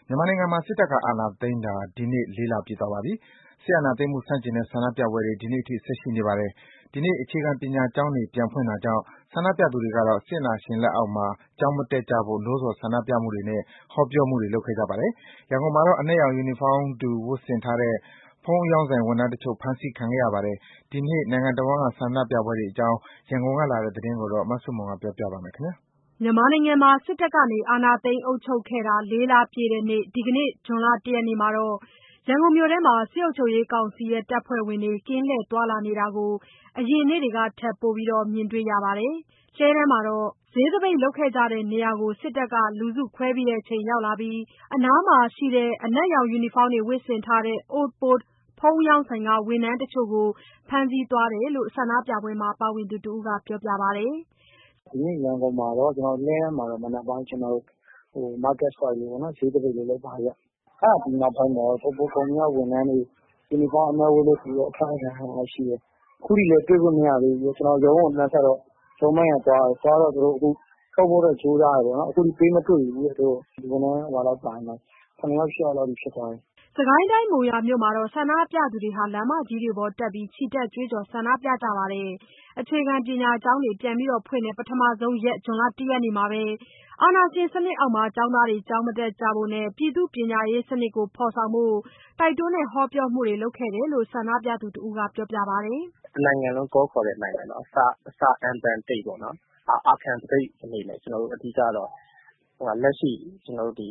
မြန်မာနိုင်ငံမှာ စစ်တပ်က အာဏာသိမ်းတာ ဒီနေ့ ၄ လပြည့်သွားပါပြီ။ စစ်အာဏာသိမ်းမှု ဆန့်ကျင်တဲ့ ဆန္ဒပြပွဲတွေ ဒီနေ့အထိ ဆက်ရှိနေပါတယ်။ ဒီနေ့ အခြေခံပညာကျောင်းတွေ ပြန်ဖွင့်တာကြောင့် ဆန္ဒပြသူတွေကတော့ စစ်အာဏာရှင်လက်အောက်မှာ ကျောင်းမတက်ကြဖို့ နှိုးဆော် ဆန္ဒပြမှုတွေနဲ့ ဟောပြောမှုတွေ လုပ်ခဲ့ကြပါတယ်။ ရန်ကုန်မှာတော့ အနက်ရောင် ယူနီဖောင်းတူ ဝတ်ဆင်ထားတဲ့ ဖုန်းအရောင်းဆိုင် ဝန်ထမ်းတချို့ ဖမ်းဆီးခံခဲ့ရပါတယ်။ ဒီနေ့ နိုင်ငံတဝန်းက ဆန္ဒပြပွဲတွေအကြောင်း ရန်ကုန်ကလာတဲ့သတင်းကို မဆုမွန်က ပြောပြပါမယ်။မြန်မာနိုင်ငံမှာ စစ်တပ်က အာဏာသိမ်း အုပ်ချုပ်ခဲ့တာ ၄ လပြည့်တဲ့နေ့ ဒီကနေ့ ဇွန်လ ၁ ရက်နေ့မှာ ရန်ကုန်မြို့ထဲမှာ စစ်ကောင်စီတပ်ဖွဲ့ဝင်တွေ ကင်းလှည့်သွားလာနေတာကို အရင်နေ့တွေကထက် ပိုပြီး မြင်တွေ့ရပါတယ်။ လှည်းထဲမှာတော့ ဈေးသပိတ်လုပ်ခဲ့ကြတဲ့နေရာကို စစ်တပ်က လူစုခွဲချိန် ရောက်လာပြီး အနားမှာရှိတဲ့ အနက်ရောင် ယူနီဖောင်းဝတ်ဆင်ထားတဲ့ အိုးဘိုဖုန်းအရောင်းဆိုင်က ဝန်ထမ်းတချို့ကို ဖမ်းဆီးသွားတယ်လို့ ဆန္ဒပြပွဲမှာ ပါဝင်သူတဦးက ပြောပါတယ်။ "ဒီနေ့ရန်ကုန်မှာတော့ လှည်းတန်းမှာတော့ မနက်ပိုင်း Market Square လေးပေါ့နော်... ဈေးသပိတ်လေးလုပ်ပါတယ်။ အဲ့ဒါပြီးနောက်ပိုင်းမှာတော့ အိုဘိုကုမ္ပဏီက ဝန်ထမ်းတွေ ယူနီဖောင်းအမဲဝတ်ပြီးတော့ အဖမ်းခံရတာရှိတယ်။ အခုထိလည်း တွေ့ခွင့်မရသေးဘူး။ ရုံးကိုလှမ်းဆက်တော့ ရုံးပိုင်းကသွားတယ်။ သွားတော့ သူတို့ထုတ်ဖို့တော့ ကြိုးစားတယ်ပေါ့နော်။ အခုထိပေးမတွေ့ဘူးတဲ့။ ဝန်ထမ်း ၇ ယောက် ၈ ယောက်လောက်ထိ ဖြစ်သွားတယ်။ " စစ်ကိုင်းတိုင်း မုံရွာမြို့မှာတော့ ဆန္ဒပြသူတွေ လမ်းမကြီးတွေပေါ်တက်ပြီး ချီတက်ကြွေးကြော် ဆန္ဒပြကြပါတယ်။ အခြေခံပညာကျောင်းတွေ ပြန်ဖွင့်တဲ့ ပထမဆုံးရက် ဇွန်လ ၁ ရက်နေ့မှာပဲ အာဏာရှင်စနစ်အောက်မှာ ကျောင်းသားတွေ ကျောင်းမတက်ကြဖို့နဲ့ ပြည်သူ့ပညာရေးစနစ်ကို ဖော်ဆောင်ဖို့ တိုက်တွန်းဟောပြောမှုတွေ လုပ်ခဲ့တယ်လို့ ဆန္ဒပြသူတဦးက ပြောပါတယ်။ "တနိုင်ငံလုံး ကောခေါ်တဲ့နိုင်ငံတော် အစ Anthem တိတ်ပေါ့နော်... အာခံသပိတ်အနေနဲ့ ကျနော်တို့ အဓိကတော့ လက်ရှိ ကလေးတွေ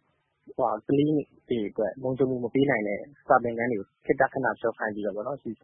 အတွက် လုံခြုံမှုမပေးနိုင်တဲ့ စာသင်ခန်းတွေကို ခေတ္တခဏဖျက်ခိုင်းပြီးတော့ ကြားကာလ အ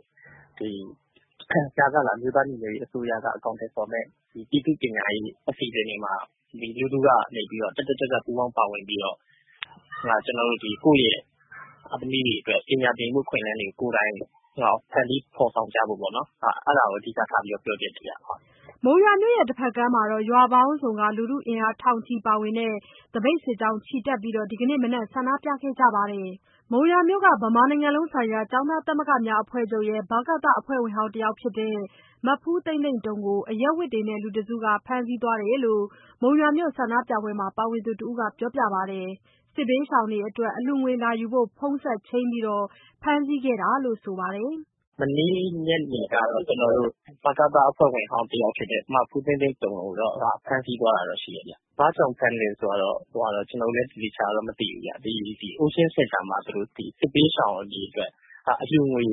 မျိုးသားညီညွတ်ရေးအစိုးရက အကောင်အထည်ဖော်မယ့် ပြည်သူ့ပညာရေးအစီအစဉ်တွေမှာ လူထုကနေပြီးတော့ တက်တက်ကြွကြွ ပူးပေါင်းပါဝင်ပြီးတော့ ကိုယ့်ရဲ့သမီးတွေအတွက် ပညာသင်ယူမှု အခွင့်အလမ်းတွေကို ကိုယ်တိုင်ဖန်တီးဖော်ဆောင်ကြဖို့ပေါ့နော်... အဲ့ဒါကို အဓိကထားပြောချင်တယ်ဗျ။ " မုံရွာမြို့ တဘက်ကမ်းမှာတော့ ရွာပေါင်းစုံက လူထုအင်အား ထောင်ချီပါဝင်တဲ့ သပိတ်စစ်ကြောင်း ချီတက်ပြီး ဒီကနေ့မနက် ဆန္ဒပြခဲ့ကြပါတယ်။ မုံရွာမြို့က ဗမာနိုင်ငံလုံးဆိုင်ရာ ကျောင်းသားသမဂ္ဂများအဖွဲ့ချုပ်ရဲ့ ဗကသအဖွဲ့ဝင်ဟောင်းတယောက်ဖြစ်တဲ့ မဖူးသိန်းသိန်းတုံကို အရပ်ဝတ်တွေနဲ့ လူတစုက ဖမ်းဆီးသွားတယ်လို့ မုံရွာမြို့ ဆန္ဒပြပွဲမှာ ပါဝင်သူတဦးက ပြောပါတယ်။ စစ်ဘေးရှောင်တွေအတွက် အလှူငွေလာယူဖို့ ဖုန်းဆက်ချိန်းပြီး ဖမ်းဆီးခဲ့တာလို့ ဆိုပါတယ်။ "မနေ့ညနေကတော့ ကျနော်တို့ ဗကသအဖွဲ့ဝင်ဟောင်းတယောက်ဖြစ်တဲ့ မဖူးသိန်းသိန်းတုံကိုတော့ ဖမ်းဆီးသွားတာတော့ ရှိတယ်ဗျ။ ဘာကြောင့်ဖမ်းလဲဆိုတာတော့ ကျနော်တို့လည်း သေသေချာချာတော့ မသိဘူးဗျ။ Ocean Center မှာ စစ်ဘေးရှောင်တွေအတွက် အလှူငွေ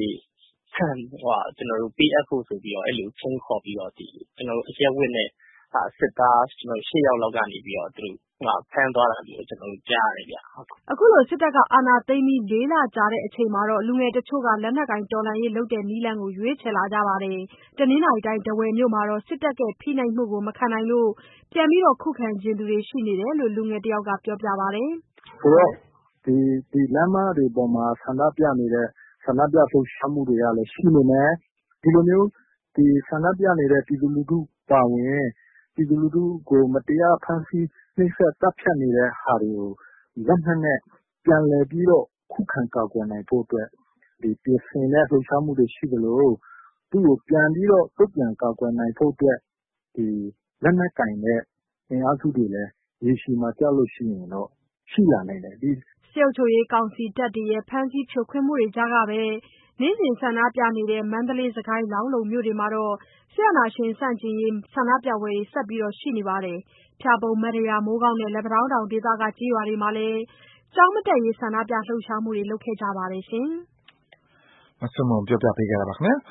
ပေးအပ်ဖို့ဆိုပြီးတော့ အဲ့လိုချိန်းခေါ်ပြီးတော့ အရပ်ဝတ်နဲ့ စစ်သား ၈ ယောက်လောက်ကနေပြီးတော့ ဖမ်းသွားတာလို့ ကျနော်တို့ ကြားရတယ်ဗျ။ " အခုလို စစ်တပ်က အာဏာသိမ်းပြီး ၄ လကြာချိန်မှာ လူငယ်တချို့က လက်နက်ကိုင်တော်လှန်ရေးလုပ်တဲ့နည်းလမ်းကို ရွေးချယ်လာကြပါတယ်။ တနင်္သာရီတိုင်း ထားဝယ်မြို့မှာတော့ စစ်တပ်ရဲ့ ဖိနှိပ်မှုကို မခံနိုင်လို့ ပြန်လည်ခုခံချင်သူတွေ ရှိနေတယ်လို့ လူငယ်တယောက်က ပြောပါတယ်။ "ဒီလမ်းမတွေပေါ်မှာ ဆန္ဒပြနေတဲ့ ဆန္ဒပြလှုပ်ရှားမှုတွေကလည်း ရှိနေမယ်။ ဒီလိုမျိုး ဆန္ဒပြနေတဲ့ ပြည်သူလူထုအပါအဝင် ပြည်သူလူထုကို မတရားဖမ်းဆီး နှိပ်စက်သတ်ဖြတ်နေတဲ့ဟာတွေကို လက်နက်နဲ့ ပြန်လည်ပြီးတော့ ခုခံကာကွယ်နိုင်ဖို့အတွက် ပြင်ဆင်တဲ့လှုပ်ရှားမှုတွေရှိသလို သူ့ကိုပြန်ပြီးတော့ တုံ့ပြန်ကာကွယ်နိုင်ဖို့အတွက် လက်နက်ကိုင်တဲ့အင်အားစုတွေလည်း ရေရှည်မှာကျလို့ရှိရင်တော့ ရှိလာနိုင်တယ်။" စစ်ကောင်စီတပ်တွေရဲ့ ဖမ်းဆီးဖြိုခွင်းမှုတွေကြားကပဲ နေ့စဉ်ဆန္ဒပြနေတဲ့ မန္တလေး၊ စစ်ကိုင်း၊ လောင်းလုံမြို့တွေမှာတော့ စစ်အာဏာရှင်ဆန့်ကျင်ရေး ဆန္ဒပြပွဲတွေ ဆက်ရှိနေပါတယ်။ ဖျာပုံ၊ မတ္တရာ၊ မိုးကောင်းနဲ့ လက်ပံတောင်းတောင်ဒေသက ကျေးရွာတွေမှာလည်း ကျောင်းမတက်ရေး ဆန္ဒပြလှုပ်ရှားမှုတွေ လုပ်ခဲ့ကြပါတယ်။မဆုမွန် ပြောပြပေးခဲ့တာပါခင်ဗျာ။